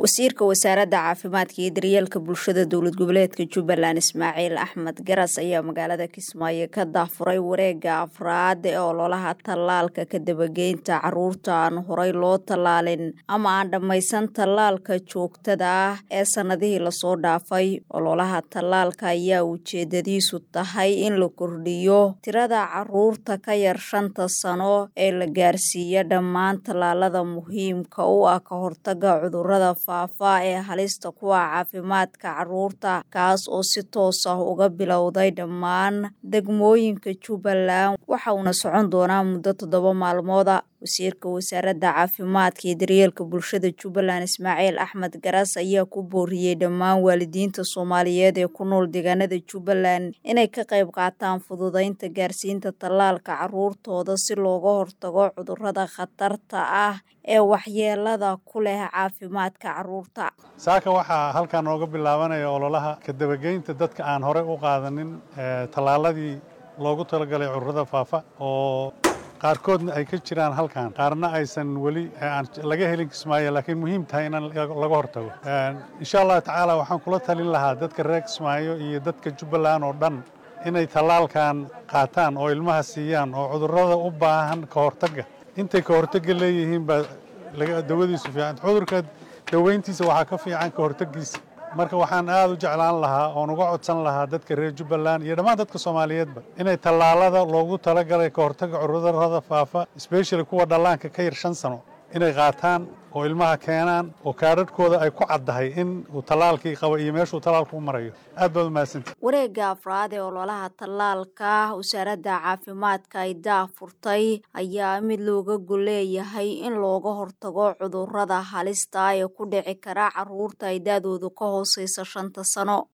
wasiirka wasaaradda caafimaadka iyo daryeelka bulshada dowlad goboleedka Jubbaland Ismaaciil Axmed Garas ayaa magaalada Kismaayo ka daafuray wareegga afraad ee ololaha tallaalka ka dabageynta carruurta aan horey loo tallaalin ama aan dhammaysan tallaalka joogtada ah ee sanadihii lasoo dhaafay. Ololaha tallaalka ayaa ujeedadiisu tahay in la kordhiyo tirada carruurta ka yar 5 sano ee la gaarsiiyo dhammaan tallaalada muhiimka u ah ka hortagga cudurrada faafa ee halista kuwa caafimaadka carruurta, kaas oo si toos ah uga bilowday dhammaan degmooyinka Jubbaland waxa uuna socon doonaa muddo 7 maalmood. Wasiirka wasaaradda caafimaadka iyo daryeelka bulshada Jubbaland Ismaaciil Axmed Garas ayaa ku booriyay dhammaan waalidiinta Soomaaliyeed ee ku nool deegaanada Jubbaland inay ka qayb qaataan fududeynta gaarsiinta tallaalka carruurtooda si looga hortago cudurrada khatarta ah ee waxyeelada ku leh caafimaadka carruurta. Saaka waxaa halkan nooga bilaabanaya ololaha ka dabageynta dadka aan horey u qaadanin tallaaladii loogu talagalay cudurrada faafa oo qaarkoodna ay ka jiraan halkan, qaarna aysan weli laga helin Kismaayo, laakiin muhiim tahay in laga hortago. Insha Allah tacaala waxaan kula talin lahaa dadka reer Kismaayo iyo dadka Jubbaland oo dhan inay tallaalkan qaataan oo ilmaha siiyaan oo cudurrada u baahan ka hortagga intay ka hortagga leeyihiin ba dawadiisu fiican. Cudurka daweyntiisa waxaa ka fiican ka hortaggiisa. Marka waxaan aad u jeclaan lahaa oo uga codsan lahaa dadka reer Jubbaland iyo dhammaan dadka Soomaaliyeedba inay tallaalada loogu talagalay ka hortagga cudurrada faafa, especially kuwa dhallaanka ka yar 5 sano, inay qaataan oo ilmaha keenaan oo kaadhadhkooda ay ku caddahay in uu tallaalkii qabo iyo meeshuu tallaalku u marayo. Aad baad u mahadsantihiin. Wareegga afraad ee ololaha tallaalka wasaaradda caafimaadka ay daafurtay ayaa mid looga gol leeyahay in looga hortago cudurrada halista ah ee ku dhici kara carruurta ay da'doodu ka hooseyso 5 sano.